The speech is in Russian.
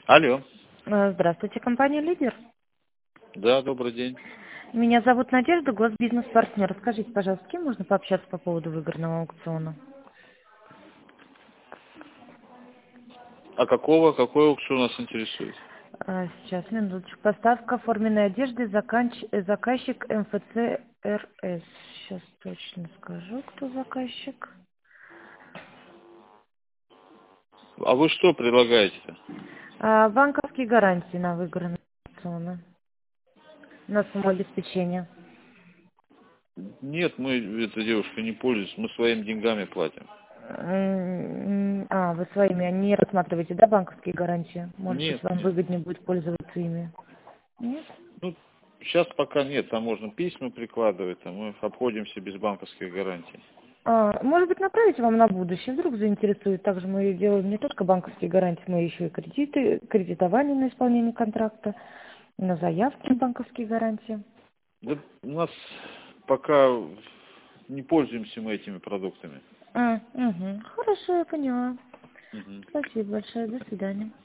Алло. Здравствуйте, компания «Лидер». Да, добрый день. Меня зовут Надежда, госбизнес-партнер. Скажите, пожалуйста, с кем можно пообщаться по поводу выигранного аукциона? А какой аукцион нас интересует? Сейчас, минуточку. Поставка форменной одежды, заказчик МФЦ РС. Сейчас точно скажу, кто заказчик. А вы что предлагаете-то? Банковские гарантии на выигранные аукционы, на сумму обеспечения. Нет, мы, эта девушка, не пользуемся, мы своими деньгами платим. Вы своими не рассматриваете, да, банковские гарантии? Может быть, Нет, вам нет. выгоднее будет пользоваться ими? Нет? Ну, сейчас пока нет, там можно письма прикладывать, а мы обходимся без банковских гарантий. Может быть, направить вам на будущее, вдруг заинтересует. Также мы делаем не только банковские гарантии, мы еще и кредиты, кредитование на исполнение контракта, на заявки банковские гарантии. Да у нас пока не пользуемся мы этими продуктами. Угу. Хорошо, я поняла. Мгм. Спасибо большое, до свидания.